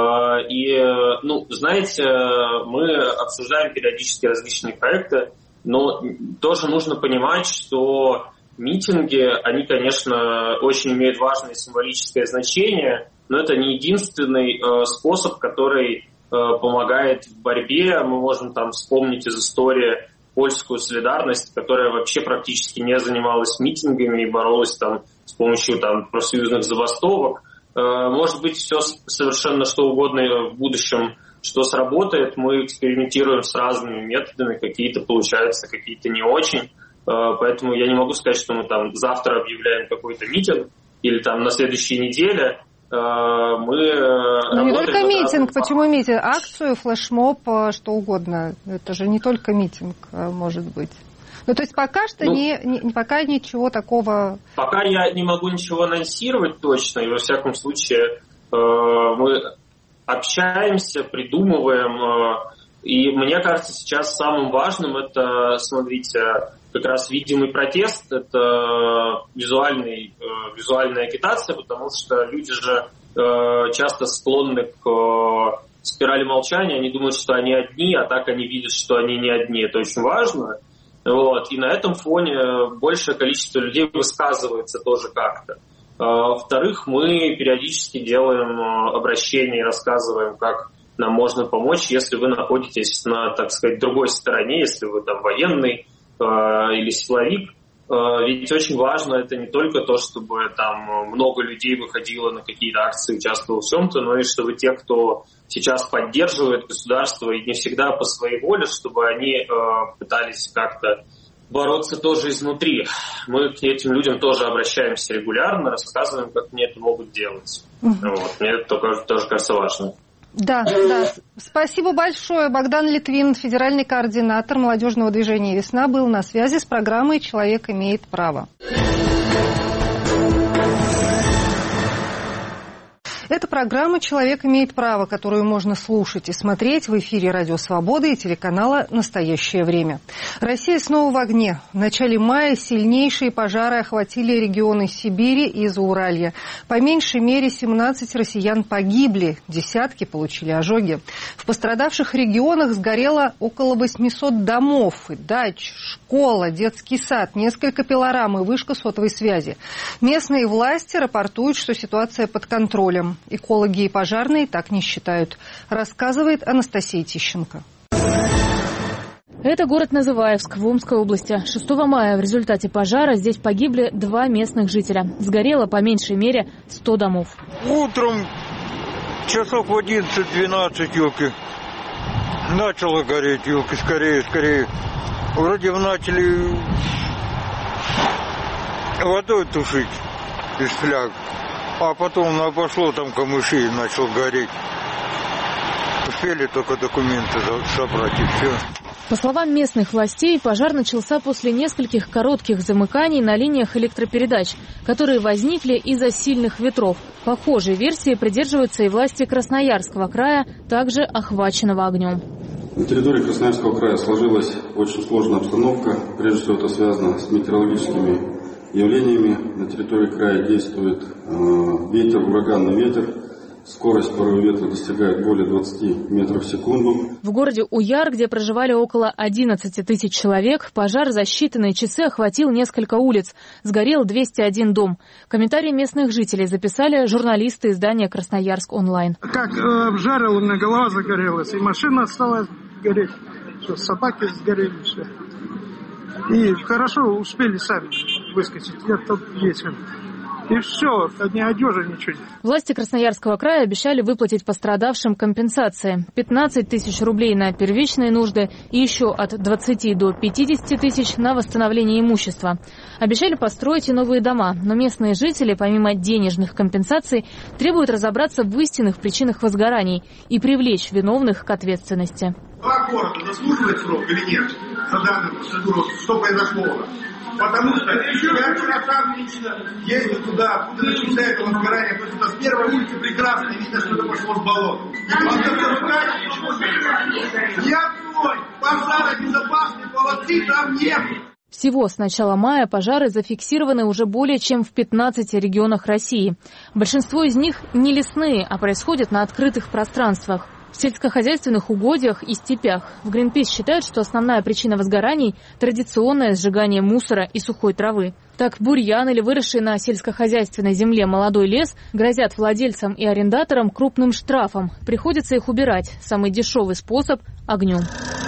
И, знаете, мы обсуждаем периодически различные проекты, но тоже нужно понимать, что митинги, они, конечно, очень имеют важное символическое значение, но это не единственный способ, который помогает в борьбе. Мы можем там вспомнить из истории польскую солидарность, которая вообще практически не занималась митингами и боролась там с помощью профсоюзных забастовок. Может быть, все совершенно что угодно в будущем, что сработает. Мы экспериментируем с разными методами, какие-то получаются, какие-то не очень. Поэтому я не могу сказать, что мы там завтра объявляем какой-то митинг. или там на следующей неделе, мы... Но не только митинг. Почему митинг? Акцию, флешмоб, что угодно. Это же не только митинг может быть. Ну, то есть пока что пока ничего такого... Пока я не могу ничего анонсировать точно, и во всяком случае мы общаемся, придумываем, и мне кажется, сейчас самым важным это, смотрите, как раз видимый протест, это визуальная агитация, потому что люди же часто склонны к спирали молчания, они думают, что они одни, а так они видят, что они не одни, это очень важно. Вот. И на этом фоне большее количество людей высказывается тоже как-то. Во-вторых, мы периодически делаем обращения и рассказываем, как нам можно помочь, если вы находитесь на, так сказать, другой стороне, если вы там военный или силовик. Ведь очень важно это не только то, чтобы там много людей выходило на какие-то акции, участвовало в чем-то, но и чтобы те, кто сейчас поддерживает государство, и не всегда по своей воле, чтобы они пытались как-то бороться тоже изнутри. Мы к этим людям тоже обращаемся регулярно, рассказываем, как они это могут делать. Вот. Мне это тоже кажется важным. Да. Спасибо большое. Богдан Литвин, федеральный координатор молодежного движения «Весна», был на связи с программой «Человек имеет право». Это программа «Человек имеет право», которую можно слушать и смотреть в эфире «Радио Свобода» и телеканала «Настоящее время». Россия снова в огне. В начале мая сильнейшие пожары охватили регионы Сибири и Зауралья. По меньшей мере 17 россиян погибли, десятки получили ожоги. В пострадавших регионах сгорело около 800 домов, дач, школа, детский сад, несколько пилорам и вышка сотовой связи. Местные власти рапортуют, что ситуация под контролем. Экологи и пожарные так не считают, рассказывает Анастасия Тищенко. Это город Называевск в Омской области. 6 мая в результате пожара здесь погибли 2 местных жителя. Сгорело по меньшей мере 100 домов. Утром часов в 11-12 елки. Начало гореть елки, скорее. Вроде начали водой тушить из фляг. А потом пошло там камыши и начал гореть. Успели только документы собрать и все. По словам местных властей, пожар начался после нескольких коротких замыканий на линиях электропередач, которые возникли из-за сильных ветров. Похожей версии придерживаются и власти Красноярского края, также охваченного огнем. На территории Красноярского края сложилась очень сложная обстановка. Прежде всего это связано с метеорологическими явлениями. На территории края действует ветер, ураганный ветер. Скорость порыва ветра достигает более 20 метров в секунду. В городе Уяр, где проживали около 11 тысяч человек, пожар за считанные часы охватил несколько улиц. Сгорел 201 дом. Комментарии местных жителей записали журналисты издания «Красноярск онлайн». Как обжарила, у меня голова загорелась, и машина стала гореть, что собаки сгорели, все. И хорошо успели сами выскочить. Я тут есть. И все, одни одежи, ничего нет. Власти Красноярского края обещали выплатить пострадавшим компенсации. 15 тысяч рублей на первичные нужды и еще от 20 до 50 тысяч на восстановление имущества. Обещали построить и новые дома, но местные жители, помимо денежных компенсаций, требуют разобраться в истинных причинах возгораний и привлечь виновных к ответственности. Город заслуживает срок или нет? За данную процедуру, что произошло? Потому что я вчера сам лично ездил туда, откуда начался это возгорание. То есть это с первой улицы прекрасно видно, что это пошло с болота. Я твой, пожаробезопасный, молодцы, там нет. Всего с начала мая пожары зафиксированы уже более чем в 15 регионах России. Большинство из них не лесные, а происходят на открытых пространствах. В сельскохозяйственных угодьях и степях. В Greenpeace считают, что основная причина возгораний – традиционное сжигание мусора и сухой травы. Так, бурьян или выросший на сельскохозяйственной земле молодой лес грозят владельцам и арендаторам крупным штрафом. Приходится их убирать. Самый дешевый способ – огнем.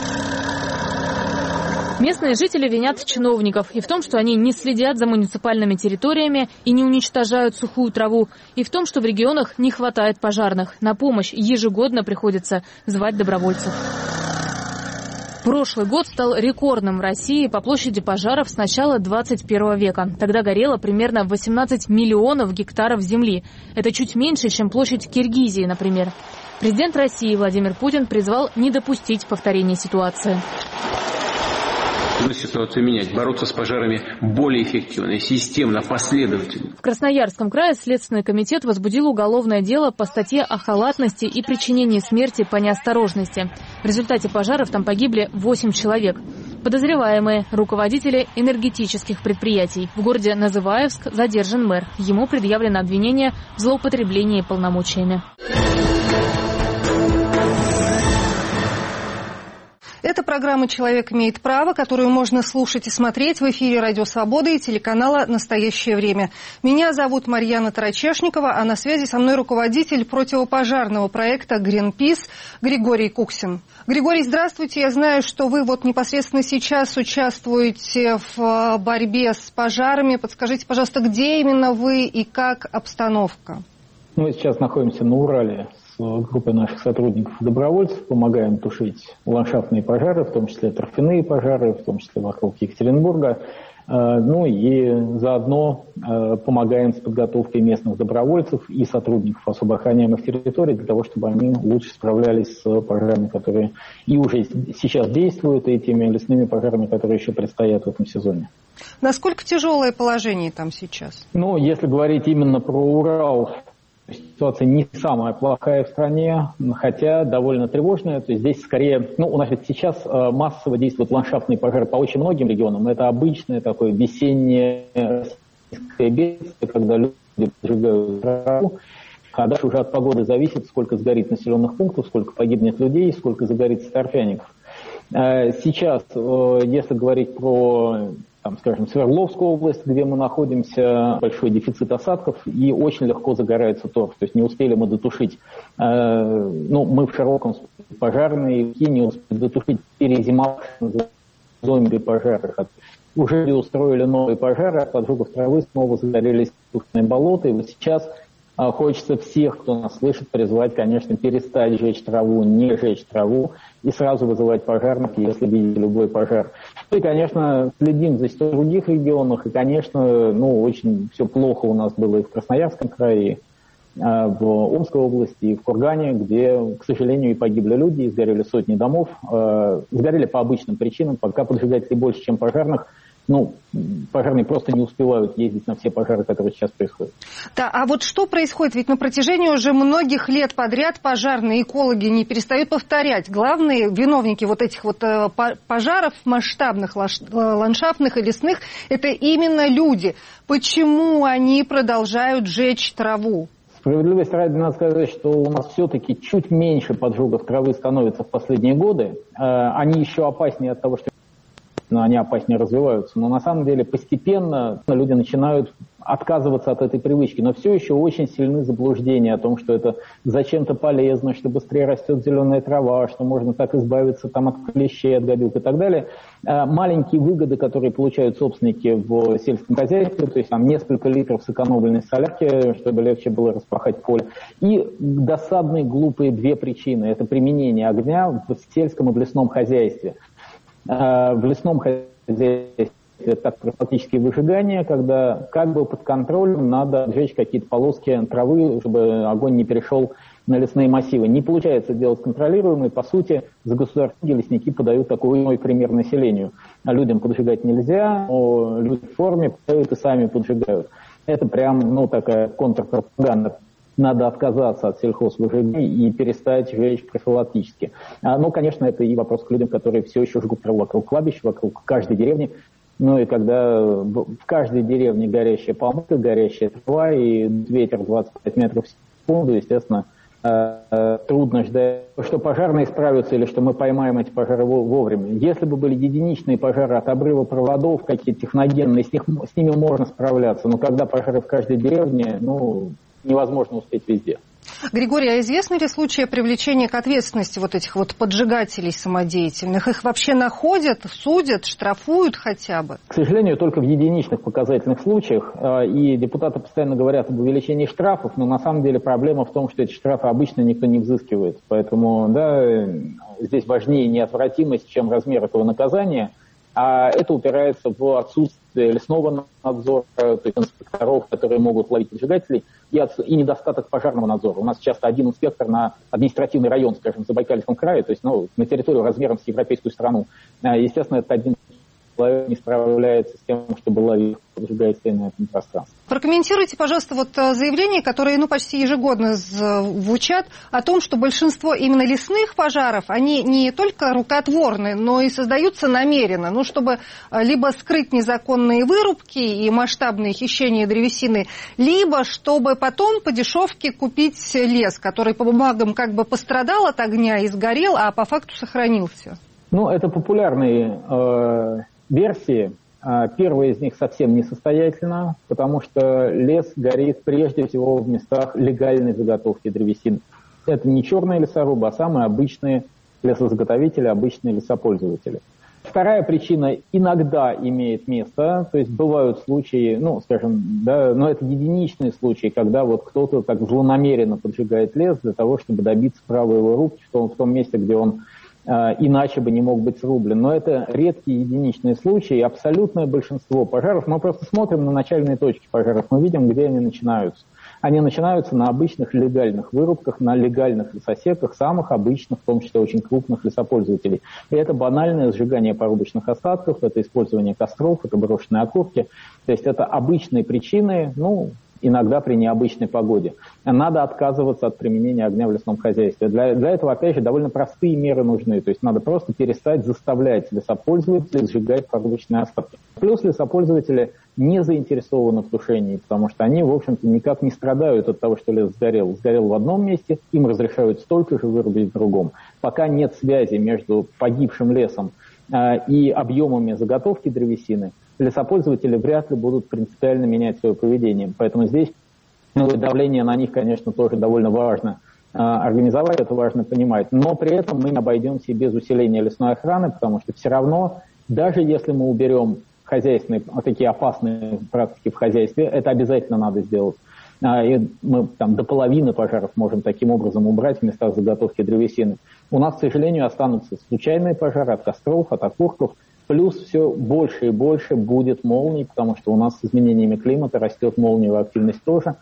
Местные жители винят чиновников и в том, что они не следят за муниципальными территориями и не уничтожают сухую траву, и в том, что в регионах не хватает пожарных. На помощь ежегодно приходится звать добровольцев. Прошлый год стал рекордным в России по площади пожаров с начала 21 века. Тогда горело примерно 18 миллионов гектаров земли. Это чуть меньше, чем площадь Киргизии, например. Президент России Владимир Путин призвал не допустить повторения ситуации. Нужно ситуацию менять, бороться с пожарами более эффективно, системно, последовательно. В Красноярском крае Следственный комитет возбудил уголовное дело по статье о халатности и причинении смерти по неосторожности. В результате пожаров там погибли 8 человек. Подозреваемые – руководители энергетических предприятий. В городе Называевск задержан мэр. Ему предъявлено обвинение в злоупотреблении полномочиями. Это программа «Человек имеет право», которую можно слушать и смотреть в эфире «Радио Свобода» и телеканала «Настоящее время». Меня зовут Марьяна Тарачешникова, а на связи со мной руководитель противопожарного проекта «Гринпис» Григорий Куксин. Григорий, здравствуйте. Я знаю, что вы непосредственно сейчас участвуете в борьбе с пожарами. Подскажите, пожалуйста, где именно вы и как обстановка? Мы сейчас находимся на Урале. Группой наших сотрудников-добровольцев помогаем тушить ландшафтные пожары, в том числе торфяные пожары, в том числе вокруг Екатеринбурга. Ну и заодно помогаем с подготовкой местных добровольцев и сотрудников особо охраняемых территорий для того, чтобы они лучше справлялись с пожарами, которые и уже сейчас действуют, и теми лесными пожарами, которые еще предстоят в этом сезоне. Насколько тяжелое положение там сейчас? Ну, если говорить именно про Урал, ситуация не самая плохая в стране, хотя довольно тревожная. То есть здесь скорее, у нас ведь сейчас массово действуют ландшафтные пожары по очень многим регионам. Это обычное такое весеннее бедствие, когда люди поджигают траву. А дальше уже от погоды зависит, сколько сгорит населенных пунктов, сколько погибнет людей, сколько загорится торфяников. Сейчас, если говорить про, Свердловскую область, где мы находимся, большой дефицит осадков, и очень легко загорается торф. То есть не успели мы дотушить, мы в широком пожарные не успели дотушить перезимовавшие зомби-пожары. Уже устроили новые пожары, от поджогов травы снова загорелись тушные болота. И вот сейчас хочется всех, кто нас слышит, призвать, конечно, перестать жечь траву, не жечь траву и сразу вызывать пожарных, если видите любой пожар. И, конечно, следим за ситуацией в других регионах. И, конечно, очень все плохо у нас было и в Красноярском крае, в Омской области, и в Кургане, где, к сожалению, и погибли люди, и сгорели сотни домов. Сгорели по обычным причинам, пока поджигателей больше, чем пожарных. Пожарные просто не успевают ездить на все пожары, которые сейчас происходят. Да, а вот что происходит? Ведь на протяжении уже многих лет подряд пожарные экологи не перестают повторять. Главные виновники этих пожаров масштабных, ландшафтных и лесных, это именно люди. Почему они продолжают жечь траву? Справедливости ради надо сказать, что у нас все-таки чуть меньше поджогов травы становится в последние годы. Они еще опаснее от того, что они опаснее развиваются. Но на самом деле постепенно люди начинают отказываться от этой привычки. Но все еще очень сильны заблуждения о том, что это зачем-то полезно, что быстрее растет зеленая трава, что можно так избавиться от клещей, от гадюк и так далее. Маленькие выгоды, которые получают собственники в сельском хозяйстве, то есть несколько литров сэкономленной солярки, чтобы легче было распахать поле. И досадные, глупые две причины. Это применение огня в сельском и в лесном хозяйстве. В лесном хозяйстве это фактически выжигание, когда под контролем надо сжечь какие-то полоски травы, чтобы огонь не перешел на лесные массивы. Не получается делать контролируемый, по сути, за государственные лесники подают такой пример населению. А людям поджигать нельзя, но люди в форме подают и сами поджигают. Это прям, такая контрпропаганда. Надо отказаться от сельхозвыжигания и перестать жечь профилактически. Конечно, это и вопрос к людям, которые все еще жгут траву вокруг кладбища, вокруг каждой деревни. И когда в каждой деревне горящая помойка, горящая трава и ветер 25 метров в секунду, естественно, трудно ждать, что пожарные справятся или что мы поймаем эти пожары вовремя. Если бы были единичные пожары от обрыва проводов, какие-то техногенные, с ними можно справляться. Но когда пожары в каждой деревне, невозможно успеть везде. Григорий, а известны ли случаи привлечения к ответственности вот этих вот поджигателей самодеятельных? Их вообще находят, судят, штрафуют хотя бы? К сожалению, только в единичных показательных случаях. И депутаты постоянно говорят об увеличении штрафов, но на самом деле проблема в том, что эти штрафы обычно никто не взыскивает. Поэтому да, здесь важнее неотвратимость, чем размер этого наказания. А это упирается в отсутствие лесного надзора, то есть инспекторов, которые могут ловить поджигателей, и недостаток пожарного надзора. У нас часто один инспектор на административный район, скажем, в Забайкальском крае, то есть на территорию размером с европейскую страну. Естественно, этот один человек не справляется с тем, чтобы ловить поджигателей на этом пространстве. Прокомментируйте, пожалуйста, вот заявления, которые почти ежегодно звучат о том, что большинство именно лесных пожаров, они не только рукотворны, но и создаются намеренно, чтобы либо скрыть незаконные вырубки и масштабные хищения древесины, либо чтобы потом по дешевке купить лес, который по бумагам как бы пострадал от огня и сгорел, а по факту сохранился. Это популярные версии. Первая из них совсем несостоятельна, потому что лес горит прежде всего в местах легальной заготовки древесины. Это не черные лесорубы, а самые обычные лесозаготовители, обычные лесопользователи. Вторая причина иногда имеет место, то есть бывают случаи, но это единичные случаи, когда вот кто-то так злонамеренно поджигает лес для того, чтобы добиться права его рубки в том месте, где он иначе бы не мог быть срублен. Но это редкие единичные случаи, и абсолютное большинство пожаров, мы просто смотрим на начальные точки пожаров, мы видим, где они начинаются. Они начинаются на обычных легальных вырубках, на легальных лесосеках, самых обычных, в том числе очень крупных лесопользователей. И это банальное сжигание порубочных остатков, это использование костров, это брошенные окурки. То есть это обычные причины, иногда при необычной погоде. Надо отказываться от применения огня в лесном хозяйстве. Для этого, опять же, довольно простые меры нужны. То есть надо просто перестать заставлять лесопользователей сжигать порубочные остатки. Плюс лесопользователи не заинтересованы в тушении, потому что они, в общем-то, никак не страдают от того, что лес сгорел. Сгорел в одном месте, им разрешают столько же вырубить в другом. Пока нет связи между погибшим лесом и объемами заготовки древесины, лесопользователи вряд ли будут принципиально менять свое поведение. Поэтому здесь давление на них, конечно, тоже довольно важно организовать, это важно понимать. Но при этом мы не обойдемся без усиления лесной охраны, потому что все равно, даже если мы уберем хозяйственные, такие опасные практики в хозяйстве, это обязательно надо сделать. И мы до половины пожаров можем таким образом убрать в местах заготовки древесины. У нас, к сожалению, останутся случайные пожары от костров, от окурков. Плюс все больше и больше будет молний, потому что у нас с изменениями климата растет молниевая активность тоже.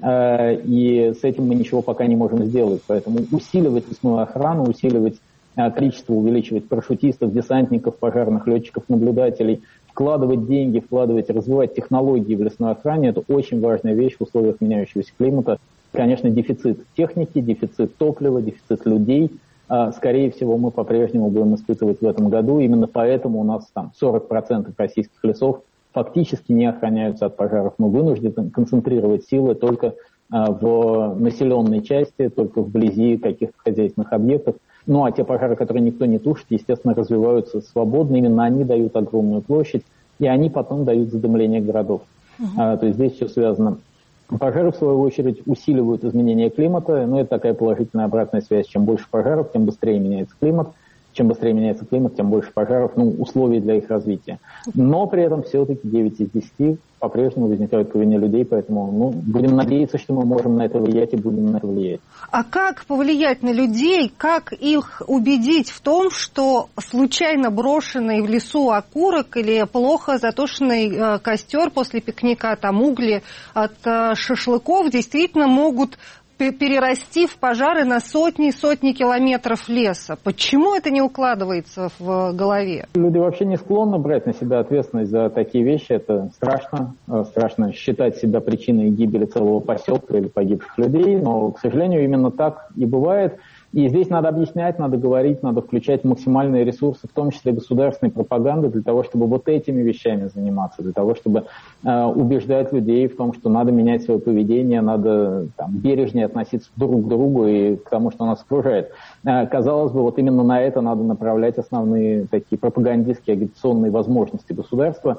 И с этим мы ничего пока не можем сделать. Поэтому усиливать лесную охрану, усиливать количество, увеличивать парашютистов, десантников, пожарных, летчиков, наблюдателей, вкладывать деньги, развивать технологии в лесной охране – это очень важная вещь в условиях меняющегося климата. Конечно, дефицит техники, дефицит топлива, дефицит людей – скорее всего, мы по-прежнему будем испытывать в этом году. Именно поэтому у нас 40% российских лесов фактически не охраняются от пожаров. Мы вынуждены концентрировать силы только в населенной части, только вблизи каких-то хозяйственных объектов. А те пожары, которые никто не тушит, естественно, развиваются свободно. Именно они дают огромную площадь, и они потом дают задымление городов. То есть здесь все связано. Пожары, в свою очередь, усиливают изменение климата, это такая положительная обратная связь. Чем больше пожаров, тем быстрее меняется климат. Чем быстрее меняется климат, тем больше пожаров, условий для их развития. Но при этом все-таки 9 из 10 по-прежнему возникают по вине людей, поэтому будем надеяться, что мы можем на это влиять и будем на это влиять. А как повлиять на людей, как их убедить в том, что случайно брошенный в лесу окурок или плохо затушенный костер после пикника, угли от шашлыков действительно могут перерасти в пожары на сотни километров леса? Почему это не укладывается в голове? Люди вообще не склонны брать на себя ответственность за такие вещи. Это страшно. Страшно считать себя причиной гибели целого поселка или погибших людей. Но, к сожалению, именно так и бывает. И здесь надо объяснять, надо говорить, надо включать максимальные ресурсы, в том числе государственной пропаганды, для того, чтобы вот этими вещами заниматься, для того, чтобы убеждать людей в том, что надо менять свое поведение, надо бережнее относиться друг к другу и к тому, что нас окружает. Казалось бы, вот именно на это надо направлять основные такие пропагандистские, агитационные возможности государства.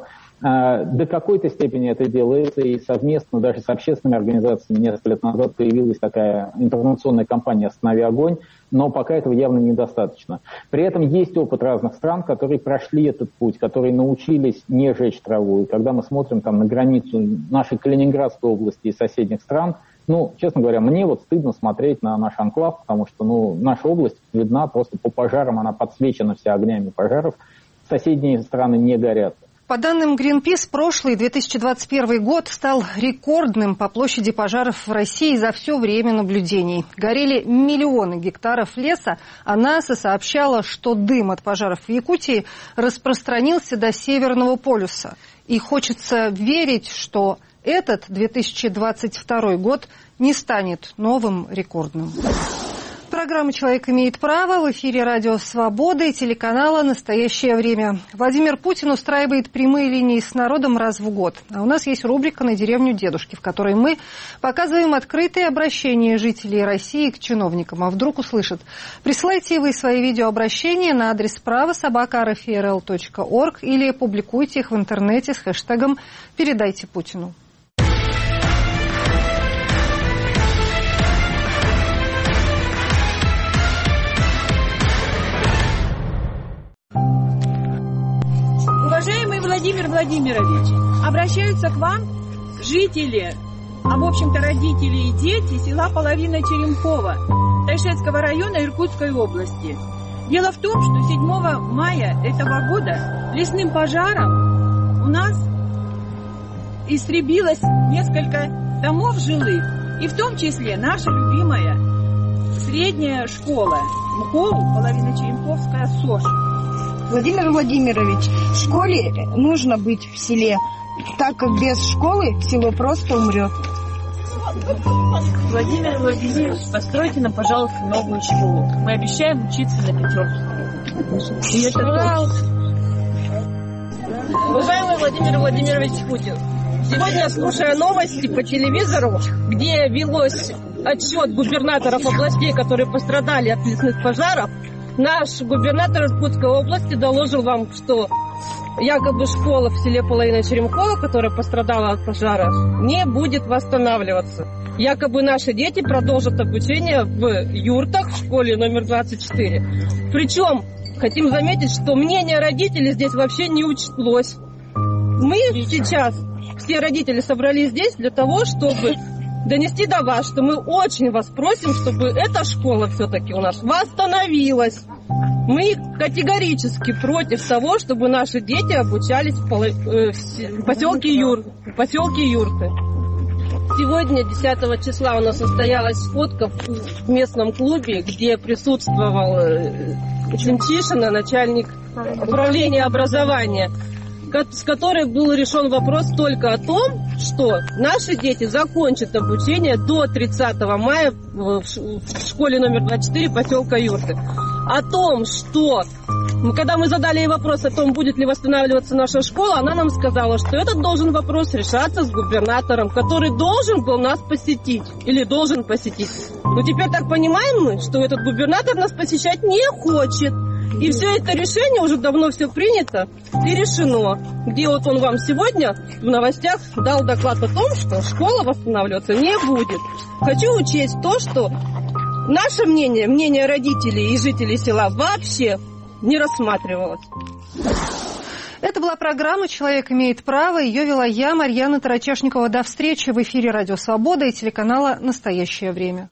До какой-то степени это делается, и совместно даже с общественными организациями несколько лет назад появилась такая информационная кампания «Останови огонь», но пока этого явно недостаточно. При этом есть опыт разных стран, которые прошли этот путь, которые научились не жечь траву. И когда мы смотрим там на границу нашей Калининградской области и соседних стран, честно говоря, мне стыдно смотреть на наш анклав, потому что, наша область видна просто по пожарам, она подсвечена вся огнями пожаров. Соседние страны не горят. По данным Greenpeace, прошлый 2021 год стал рекордным по площади пожаров в России за все время наблюдений. Горели миллионы гектаров леса, а НАСА сообщала, что дым от пожаров в Якутии распространился до Северного полюса. И хочется верить, что этот 2022 год не станет новым рекордным. Программа «Человек имеет право» в эфире радио «Свобода» и телеканала «Настоящее время». Владимир Путин устраивает прямые линии с народом раз в год. А у нас есть рубрика «На деревню дедушки», в которой мы показываем открытые обращения жителей России к чиновникам. А вдруг услышат. Присылайте вы свои видеообращения на адрес право@rfrl.org или публикуйте их в интернете с хэштегом «Передайте Путину». Уважаемый Владимир Владимирович, обращаются к вам жители, а в общем-то родители и дети села Половина Черемхово Тайшетского района Иркутской области. Дело в том, что 7 мая этого года лесным пожаром у нас истребилось несколько домов жилых, и в том числе наша любимая средняя школа МКОУ Половина-Черемховская СОЖ. Владимир Владимирович, в школе нужно быть в селе, так как без школы село просто умрет. Владимир Владимирович, постройте нам, пожалуйста, новую школу. Мы обещаем учиться на пятерку. И это Уважаемый Владимир Владимирович Путин, сегодня, слушая новости по телевизору, где велось отчет губернаторов областей, которые пострадали от лесных пожаров, наш губернатор Иркутской области доложил вам, что якобы школа в селе Половина Черемхово, которая пострадала от пожара, не будет восстанавливаться. Якобы наши дети продолжат обучение в юртах в школе номер 24. Причем, хотим заметить, что мнение родителей здесь вообще не учталось. Мы сейчас, все родители, собрались здесь для того, чтобы донести до вас, что мы очень вас просим, чтобы эта школа все-таки у нас восстановилась. Мы категорически против того, чтобы наши дети обучались в поселке Юрты. Сегодня, 10 числа, у нас состоялась сходка в местном клубе, где присутствовал Климчишина, начальник управления образования, с которой был решен вопрос только о том, что наши дети закончат обучение до 30 мая в школе номер 24 поселка Юрты. О том, что, когда мы задали ей вопрос о том, будет ли восстанавливаться наша школа, она нам сказала, что этот должен вопрос решаться с губернатором, который должен был нас посетить, или должен посетить. Но теперь так понимаем мы, что этот губернатор нас посещать не хочет. И все это решение уже давно все принято и решено. Где вот он вам сегодня в новостях дал доклад о том, что школа восстанавливаться не будет. Хочу учесть то, что наше мнение, мнение родителей и жителей села вообще не рассматривалось. Это была программа «Человек имеет право». Ее вела я, Марьяна Тарачешникова. До встречи в эфире радио «Свобода» и телеканала «Настоящее время».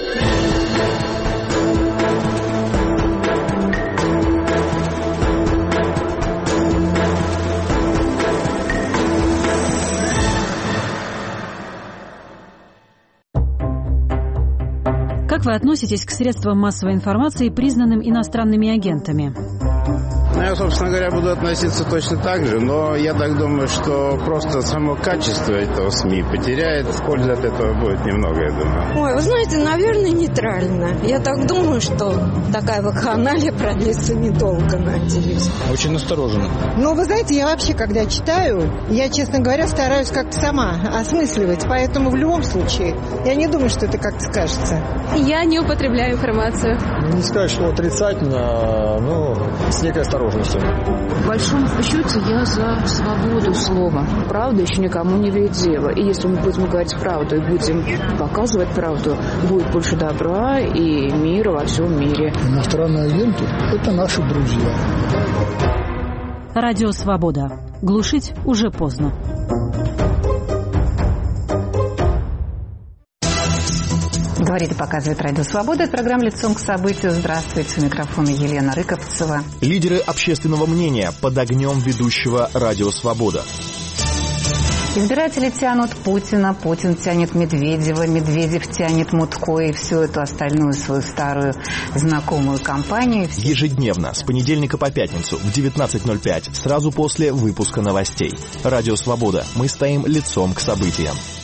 Как вы относитесь к средствам массовой информации, признанным иностранными агентами? Я, собственно говоря, буду относиться точно так же, но я так думаю, что просто само качество этого СМИ потеряет, пользы от этого будет немного, я думаю. Ой, вы знаете, наверное, нейтрально. Я так думаю, что такая вакханалия продлится недолго, надеюсь. Очень осторожно. Ну, вы знаете, я вообще, когда читаю, я, честно говоря, стараюсь как-то сама осмысливать, поэтому в любом случае я не думаю, что это как-то скажется. Я не употребляю информацию. Не сказать, что отрицательно, но с некой осторожностью. возможностям. В большом счете я за свободу слова. Правда еще никому не вредила. И если мы будем говорить правду и будем показывать правду, будет больше добра и мира во всем мире. Иностранные агенты – это наши друзья. Радио «Свобода». Глушить уже поздно. Говорит и показывает Радио Свобода. Это программа «Лицом к событию». Здравствуйте. У микрофона Елена Рыковцева. Лидеры общественного мнения под огнем ведущего Радио Свобода. Избиратели тянут Путина, Путин тянет Медведева, Медведев тянет Мутко и всю эту остальную свою старую знакомую компанию. Ежедневно, с понедельника по пятницу в 19:05, сразу после выпуска новостей. Радио Свобода. Мы стоим лицом к событиям.